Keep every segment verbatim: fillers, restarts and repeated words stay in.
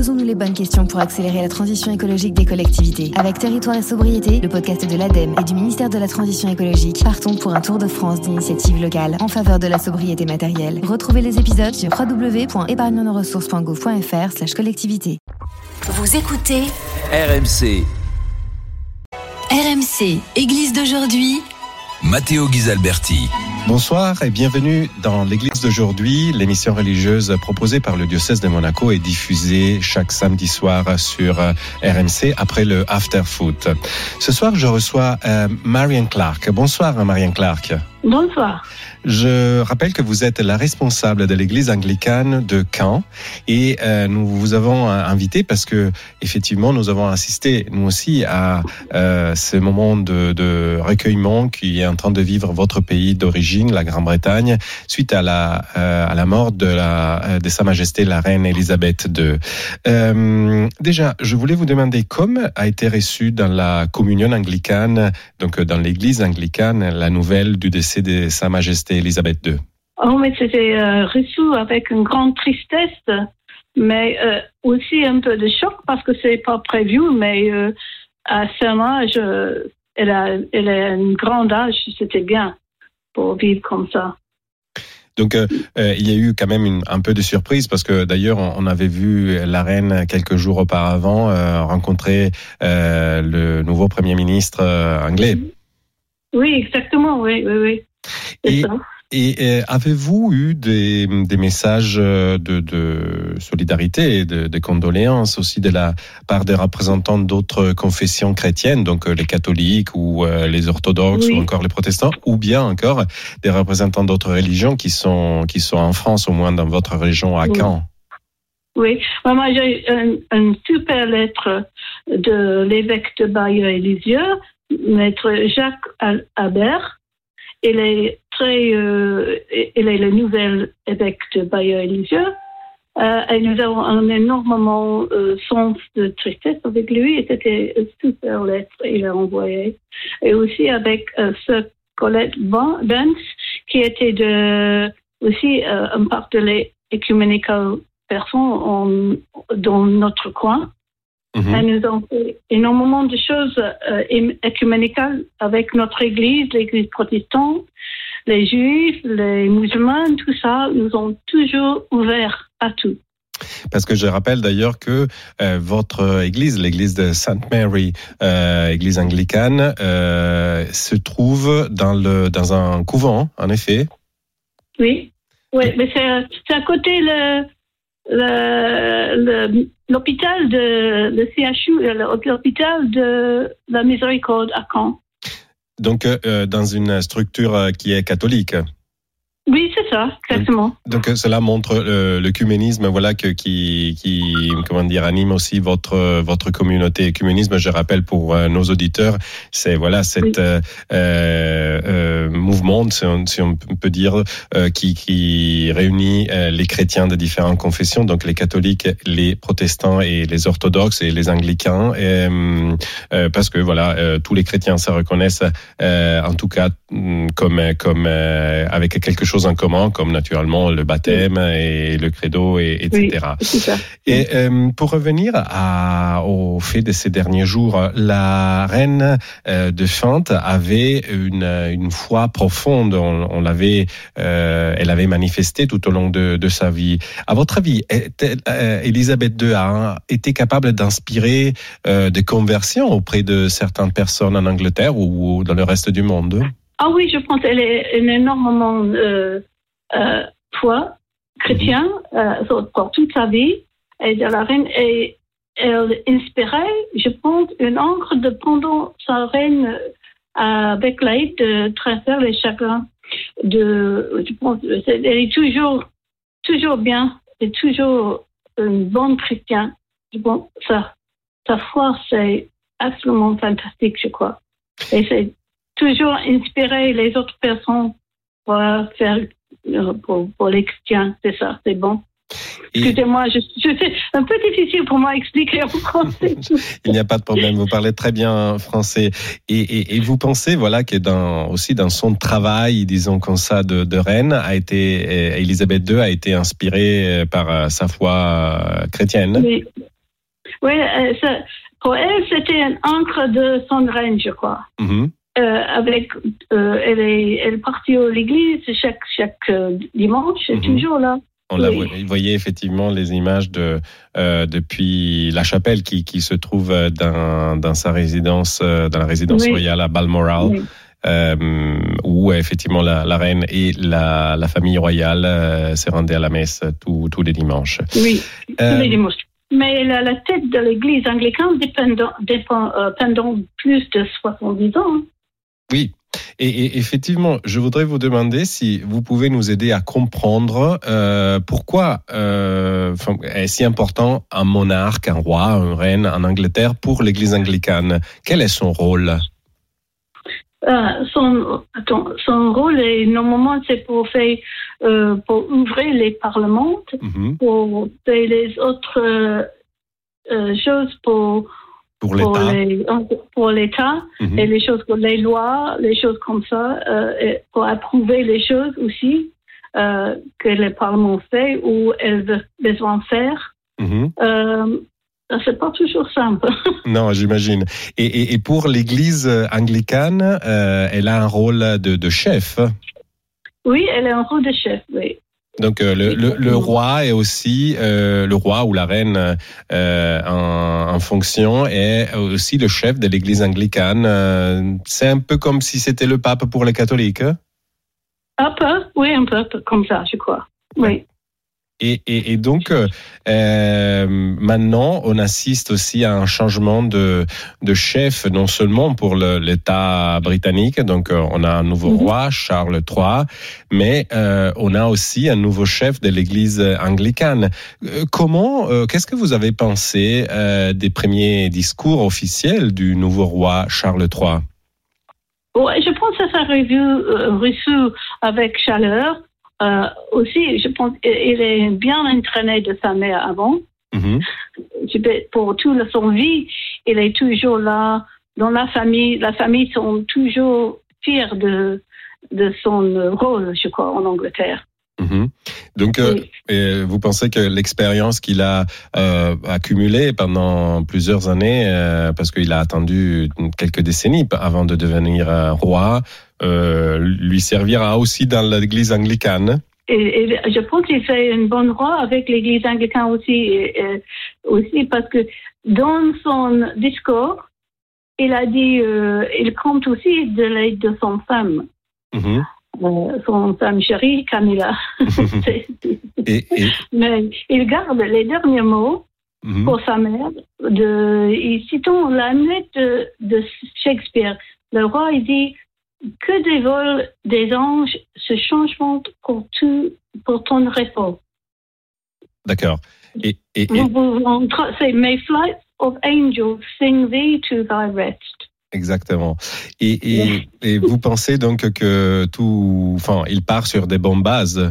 Posons-nous les bonnes questions pour accélérer la transition écologique des collectivités. Avec Territoire et Sobriété, le podcast de l'ADEME et du ministère de la Transition écologique, partons pour un tour de France d'initiatives locales en faveur de la sobriété matérielle. Retrouvez les épisodes sur w w w point épargne nos ressources point gouv point f r slash collectivité. Vous écoutez R M C. R M C, Église d'aujourd'hui. Matteo Ghisalberti. Bonsoir et bienvenue dans l'Église d'aujourd'hui, l'émission religieuse proposée par le diocèse de Monaco et diffusée chaque samedi soir sur R M C après le After Foot. Ce soir, je reçois euh, Marianne Clark. Bonsoir Marianne Clark. Bonsoir. Je rappelle que vous êtes la responsable de l'église anglicane de Caen et euh, nous vous avons invité parce que effectivement nous avons assisté nous aussi à euh, ce moment de, de recueillement qui est en train de vivre votre pays d'origine, la Grande-Bretagne, suite à la euh, à la mort de la de Sa Majesté la Reine Elisabeth deux. Euh, déjà, je voulais vous demander comment a été reçue dans la communion anglicane, donc dans l'église anglicane, la nouvelle du décès de Sa Majesté Elisabeth deux. Oh, mais c'était euh, reçu avec une grande tristesse, mais euh, aussi un peu de choc parce que c'est pas prévu, mais euh, à son âge, euh, elle a, elle a un grand âge, c'était bien pour vivre comme ça. Donc, euh, euh, il y a eu quand même une, un peu de surprise parce que d'ailleurs, on, on avait vu la reine quelques jours auparavant euh, rencontrer euh, le nouveau Premier ministre euh, anglais. Oui, exactement, oui, oui, oui. C'est et, ça. Et euh, avez-vous eu des, des messages de, de solidarité et de, de condoléances aussi de la part des représentants d'autres confessions chrétiennes, donc euh, les catholiques ou euh, les orthodoxes oui. ou encore les protestants, ou bien encore des représentants d'autres religions qui sont, qui sont en France, au moins dans votre région à oui. Caen? Oui, moi j'ai une, une super lettre de l'évêque de Bayeux-et-Lisieux, maître Jacques Habert. Il est très, euh, il est le nouvel évêque de Bayeux-et-Lisieux. Euh, et nous avons un énormément euh, sens de tristesse avec lui. Et c'était une super lettre qu'il a envoyée. Et aussi avec euh, ce Colette Vance, qui était de, aussi euh, un part de l'Ecumenical Person en, dans notre coin. Mm-hmm. Et nous avons fait énormément de choses euh, écuménicales avec notre église, l'église protestante, les juifs, les musulmans, tout ça, nous ont toujours ouverts à tout. Parce que je rappelle d'ailleurs que euh, votre église, l'église de Sainte Mary, euh, église anglicane, euh, se trouve dans, le, dans un couvent, en effet. Oui, oui, mais c'est, c'est à côté le... Le, le, l'hôpital de le C H U, l'hôpital de la Miséricorde à Caen. Donc, euh, dans une structure qui est catholique. Oui, c'est ça, exactement. Donc, donc cela montre euh, l'œcuménisme, voilà, que, qui, qui, comment dire, anime aussi votre votre communauté. Œcuménisme, je rappelle pour euh, nos auditeurs, c'est voilà cette oui. euh, euh, mouvement, si on, si on peut dire, euh, qui qui réunit euh, les chrétiens de différentes confessions, donc les catholiques, les protestants et les orthodoxes et les anglicains, et, euh, parce que voilà, euh, tous les chrétiens se reconnaissent, euh, en tout cas, comme comme euh, avec quelque chose en commun, comme naturellement le baptême oui. et le credo, et, etc. Oui, et euh, pour revenir à, au fait de ces derniers jours, la reine euh, de Fante avait une, une foi profonde. On, on l'avait, euh, elle avait manifesté tout au long de, de sa vie. À votre avis, euh, Elisabeth deux a été capable d'inspirer euh, des conversions auprès de certaines personnes en Angleterre ou dans le reste du monde? Ah oui, je pense qu'elle est une énormément euh, euh, foi chrétien euh, pour toute sa vie. Et de la reine, et elle inspirait, je pense, une encre de pendant sa reine euh, avec l'aide de traverser les chagrins. De, je pense, elle est toujours, toujours bien, et toujours une bonne chrétienne. Je pense ça, sa foi, c'est absolument fantastique, je crois. Et c'est toujours inspirer les autres personnes pour faire pour, pour les chrétiens, c'est ça, c'est bon. Et... Excusez-moi, je, je, c'est un peu difficile pour moi d'expliquer en français. Il n'y a pas de problème, vous parlez très bien français. Et, et, et vous pensez, voilà, que dans, aussi dans son travail, disons comme ça, de, de reine, a été, Elisabeth deux a été inspirée par sa foi chrétienne? Oui, Oui, euh, ça, pour elle, c'était un ancre de son règne, je crois. Mm-hmm. Euh, avec, euh, elle est, elle est partie à l'église chaque chaque euh, dimanche, elle est mm-hmm. toujours là. On oui. la voyait, vous voyez effectivement les images de euh, depuis la chapelle qui qui se trouve dans dans sa résidence, dans la résidence oui. royale à Balmoral. Oui. Euh, où effectivement la, la reine et la, la famille royale euh, se rendaient à la messe tous, tous les dimanches. Oui, euh, tous les dimanches. Mais la, la tête de l'église anglicane dépend, dépend euh, pendant plus de soixante-dix ans. Oui. Et, et effectivement, je voudrais vous demander si vous pouvez nous aider à comprendre euh, pourquoi euh, est si important un monarque, un roi, une reine en Angleterre pour l'église anglicane. Quel est son rôle ? Euh, son, attends, son rôle est normalement c'est pour faire euh, pour ouvrir les parlements, mm-hmm. pour faire les autres euh, euh, choses pour pour l'État, pour, les, pour l'État mm-hmm. et les choses pour les lois, les choses comme ça, euh, et pour approuver les choses aussi euh, que le Parlement fait ou elle a besoin de faire. Mm-hmm. Euh, C'est pas toujours simple. Non, j'imagine. Et, et, et pour l'Église anglicane, euh, elle a un rôle de, de chef. Oui, elle a un rôle de chef, oui. Donc euh, le, le, le roi est aussi euh, le roi ou la reine euh, en, en fonction est aussi le chef de l'Église anglicane. Euh, c'est un peu comme si c'était le pape pour les catholiques. Un peu, oui, un peu comme ça, je crois. Oui. Et, et, et donc, euh, maintenant, on assiste aussi à un changement de, de chef, non seulement pour le, l'État britannique, donc on a un nouveau mm-hmm. roi, Charles trois, mais euh, on a aussi un nouveau chef de l'Église anglicane. Euh, comment, euh, qu'est-ce que vous avez pensé euh, des premiers discours officiels du nouveau roi Charles trois ? Ouais, je pense que ça a reçu, euh, reçu avec chaleur. Euh, aussi, je pense qu'il est bien entraîné de sa mère avant. Mm-hmm. Pour toute son vie, il est toujours là dans la famille. La famille sont toujours fiers de de son rôle, je crois, en Angleterre. Mm-hmm. Donc, oui. euh, vous pensez que l'expérience qu'il a euh, accumulée pendant plusieurs années, euh, parce qu'il a attendu quelques décennies avant de devenir euh, roi, euh, lui servira aussi dans l'Église anglicane? Et, et je pense qu'il fait un bon roi avec l'Église anglicane aussi, et, et, aussi parce que dans son discours, il a dit, euh, il compte aussi de l'aide de son femme. Mm-hmm. Euh, son femme chérie, Camilla. c'est, c'est, et, et... Mais il garde les derniers mots mm-hmm. pour sa mère. De, et citons la lettre de, de Shakespeare. Le roi, il dit que des vols des anges se changeront pour, tout, pour ton repos. D'accord. Et, et, et... C'est May flights of angels sing thee to thy rest. Exactement. Et, et, et vous pensez donc que tout, enfin, il part sur des bonnes bases?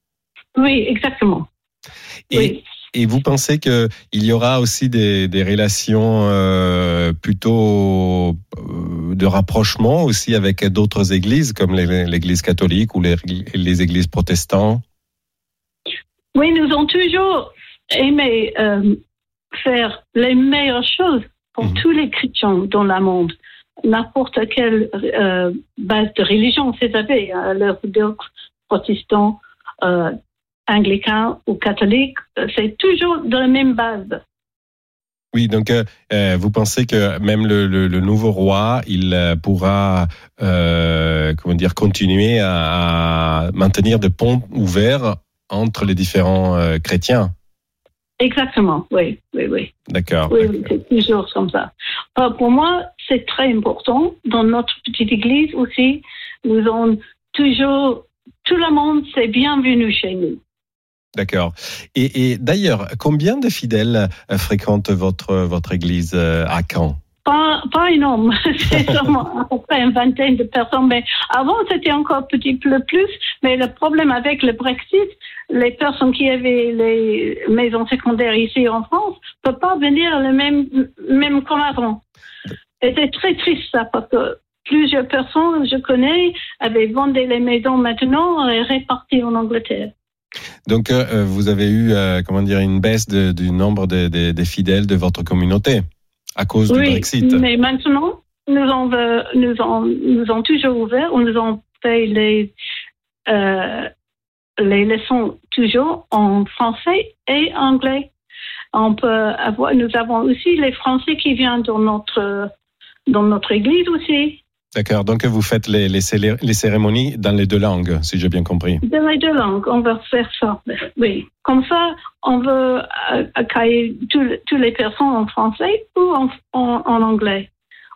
Oui, exactement. Et, oui. et vous pensez que il y aura aussi des, des relations euh, plutôt euh, de rapprochement aussi avec d'autres églises comme les, l'Église catholique ou les, les églises protestantes? Oui, nous avons toujours aimé euh, faire les meilleures choses pour mmh. tous les chrétiens dans le monde. N'importe quelle euh, base de religion, c'est-à-dire hein, l'orthodoxe, protestant, euh, anglican ou catholique, c'est toujours de la même base. Oui, donc euh, vous pensez que même le, le, le nouveau roi, il pourra, euh, comment dire, continuer à, à maintenir des ponts ouverts entre les différents euh, chrétiens? Exactement, oui, oui, oui. D'accord. Oui, d'accord. c'est toujours comme ça. Euh, pour moi, c'est très important. Dans notre petite église aussi, nous avons toujours, tout le monde, c'est bienvenu chez nous. D'accord. Et, et d'ailleurs, combien de fidèles fréquentent votre, votre église à Caen? Pas, pas énorme, c'est seulement à peu près une vingtaine de personnes. Mais avant, c'était encore un petit peu plus. Mais le problème avec le Brexit, les personnes qui avaient les maisons secondaires ici en France ne peuvent pas venir le même, même comme avant. Et c'est très triste ça, parce que plusieurs personnes, je connais, avaient vendu les maisons maintenant et réparties en Angleterre. Donc, euh, vous avez eu, euh, comment dire, une baisse de, du nombre des de, de fidèles de votre communauté à cause oui, du Brexit. Mais maintenant, nous avons, nous avons, nous avons toujours ouvert, nous avons fait les, euh, les leçons toujours en français et anglais. On peut avoir, nous avons aussi les Français qui viennent dans notre, dans notre église aussi. D'accord, donc vous faites les, les, célé- les cérémonies dans les deux langues, si j'ai bien compris. Dans les deux langues, on va faire ça, oui. Comme ça, on veut accueillir toutes les personnes en français ou en, en, en anglais.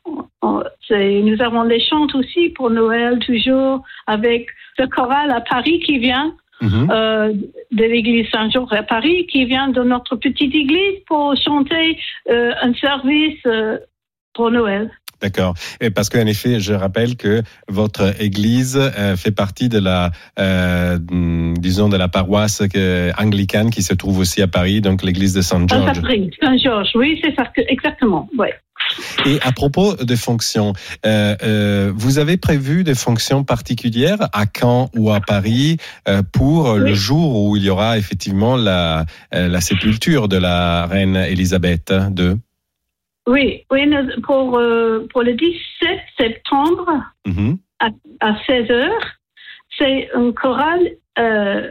C'est, nous avons les chants aussi pour Noël, toujours avec le choral à Paris qui vient. Mm-hmm. Euh, de l'église Saint-Georges à Paris, qui vient de notre petite église pour chanter euh, un service euh, pour Noël. D'accord. Et parce qu'en effet, je rappelle que votre église euh, fait partie de la, euh, disons, de la paroisse que, anglicane qui se trouve aussi à Paris, donc l'église de Saint-Georges. Saint-Georges, oui, c'est ça, exactement, ouais. Et à propos des fonctions, euh, euh, vous avez prévu des fonctions particulières à Caen ou à Paris euh, pour oui. le jour où il y aura effectivement la, euh, la sépulture de la reine Elisabeth deux? Oui, oui, pour, euh, pour le dix-sept septembre mm-hmm. à, à seize heures, c'est un choral euh,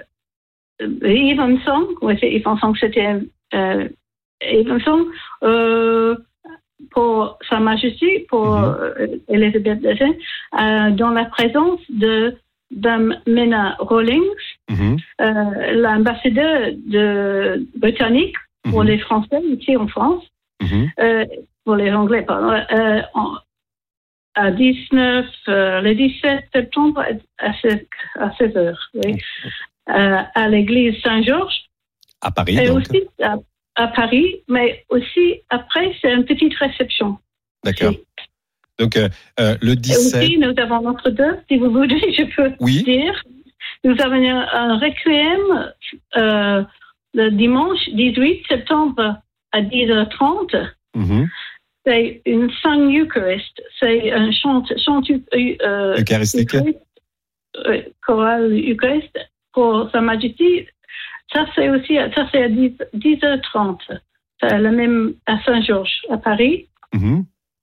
Evensong, oui, c'est Evensong, c'était euh, Evensong, euh, pour Sa Majesté, pour mm-hmm. Elisabeth deux, euh, dans la présence de Dame Mena Rawlings, mm-hmm. euh, l'ambassadeur de britannique pour mm-hmm. les Français ici en France. Mm-hmm. Euh, pour les Anglais, pardon, euh, en, à dix-neuf, euh, le dix-sept septembre à seize heures, oui, euh, à l'église Saint-Georges. À Paris, et donc. Aussi à, à Paris, mais aussi après, c'est une petite réception. D'accord. Oui. Donc, euh, euh, le dix-sept... Et aussi, nous avons notre deuil, si vous voulez, je peux oui. dire. Nous avons un, un requiem euh, le dimanche dix-huit septembre à dix heures trente, mm-hmm. c'est une sang euchariste, c'est un chant, chant euh, eucharistique, euh, choral euchariste pour Sa Majesté. Ça c'est aussi, ça c'est à dix heures trente, c'est le même à Saint-Georges à Paris. Mm-hmm.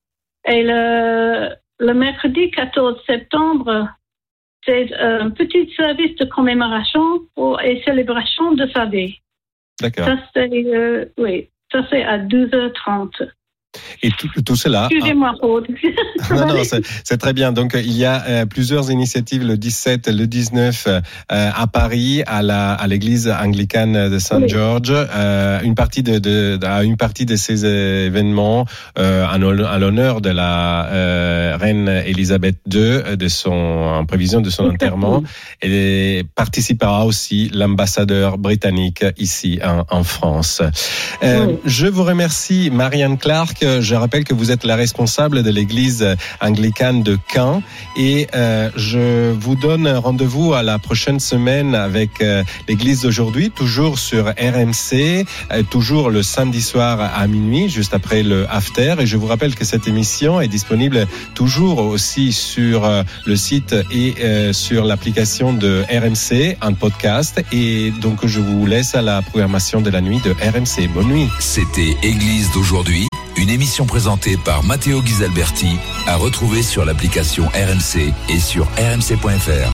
Et le, le mercredi quatorze septembre, c'est un petit service de commémoration pour, et célébration de sa vie. D'accord. Ça c'est, euh, oui. Ça, c'est à douze heures trente. Et tout, tout cela... Excusez-moi, Aude. Non, non, c'est, c'est très bien. Donc, il y a euh, plusieurs initiatives le dix-sept, le dix-neuf euh, à Paris, à, la, à l'église anglicane de Saint-Georges. Oui. Euh, une partie de, de, de, une partie de ces événements euh, en, à l'honneur de la euh, reine Elisabeth deux, de son, en prévision de son Exactement. enterrement. Et participera aussi l'ambassadeur britannique ici en, en France. Euh, oui. Je vous remercie, Marianne Clark. Je rappelle que vous êtes la responsable de l'église anglicane de Caen et euh, je vous donne rendez-vous à la prochaine semaine avec euh, l'église d'aujourd'hui, toujours sur R M C, euh, toujours le samedi soir à minuit, juste après le after. Et je vous rappelle que cette émission est disponible toujours aussi sur euh, le site et euh, sur l'application de R M C en podcast. Et donc je vous laisse à la programmation de la nuit de R M C. Bonne nuit. C'était Église d'aujourd'hui. Une émission présentée par Matteo Ghisalberti à retrouver sur l'application R M C et sur r m c point f r.